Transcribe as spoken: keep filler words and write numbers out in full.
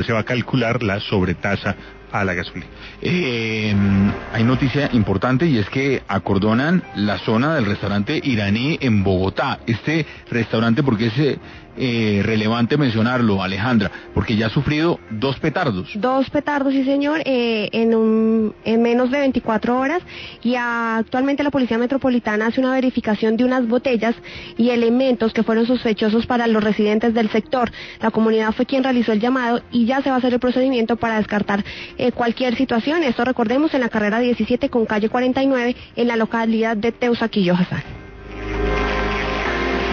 se va a calcular la sobretasa a la gasolina. Eh, hay noticia importante y es que acordonan la zona del restaurante iraní en Bogotá. Este restaurante, porque es eh, relevante mencionarlo, Alejandra, porque ya ha sufrido dos petardos. Dos petardos, sí señor, eh, en, un, en menos de veinticuatro horas, y actualmente la Policía Metropolitana hace una verificación de unas botellas y elementos que fueron sospechosos para los residentes del sector. La comunidad fue quien realizó el llamado y ya se va a hacer el procedimiento para descartar eh, cualquier situación. Esto, recordemos, en la carrera diecisiete con calle cuarenta y nueve en la localidad de Teusaquillo, Hassan.